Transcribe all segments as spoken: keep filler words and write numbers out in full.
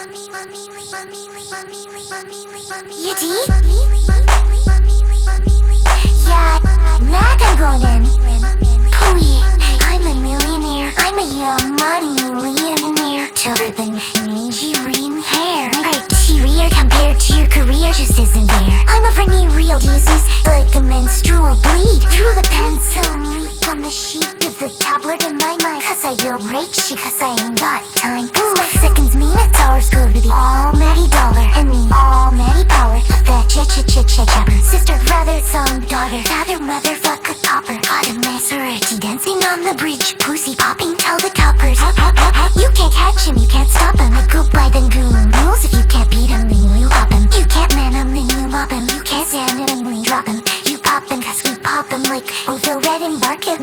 You deep? Yeah, mad I'm going in. Pooey, I'm a millionaire. I'm a young money millionaire. Taller than Nigerian hair. Criteria compared to your career just isn't there. I'm a funny real disease, like a menstrual bleed. Through the pencil on the sheet of the tablet in my mind. Cause I feel rich, cause I ain't got time. Cause my seconds minutes hours go to the almighty dollar. And the almighty power of that ch ch ch ch chopper. Sister, brother, son, daughter, father, motherfucker, copper. Got a Maserati dancing on the bridge. Pussy popping, tell the coppers. Hop, hop, hop, hop. You can't catch him, you can't stop him. I go by the goon rules. If you can't beat him, then you hop him. You can't man him, then you mop him. You can't stand him, then you drop him. You pop him, cause we pop him like Otho Red and Barket.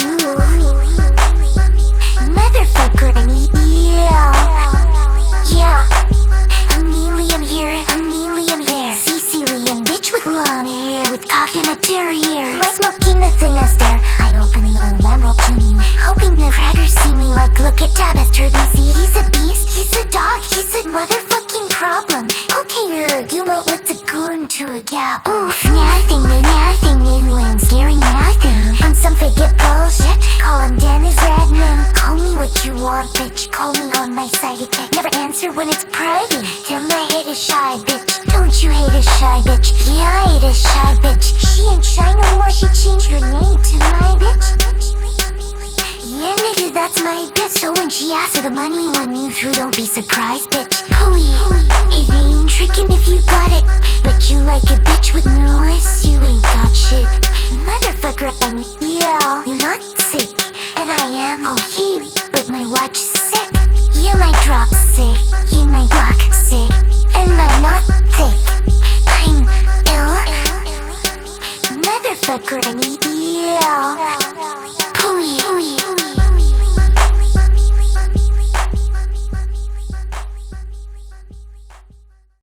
Motherfucker, yeah. Yeah. Amelia here, Amelia there. Sicilian bitch with long hair, with cock and a terrier. My smoking the thing I stare. I open the Lamborghini, hoping the raggers see me like, look at Tabas Turban. See, he's a beast, he's a dog, he's a motherfucking problem. Okay, uh, you know what's a goon to a gap. Oof, nothing, nothing, new and scary nothing. On some figure bullshit, call him Dennis Redman. Call me what you want, bitch, call me on my side. Never answer when it's private. Tell my hate a shy bitch. Don't you hate a shy bitch? Yeah, I hate a shy bitch. She ain't shy no more, she changed her name to my bitch. Yeah, nigga, that's my bitch. So when she asks for the money when you through, don't be surprised, bitch. Hooey, it ain't trickin' if you got it. But you like a bitch with no ass, you ain't got shit. Motherfucker, and yeah, you're not sick. And I am okay, but my watch is sick. You might drop sick, you might block sick. And I'm not sick, I'm ill. Motherfucker, and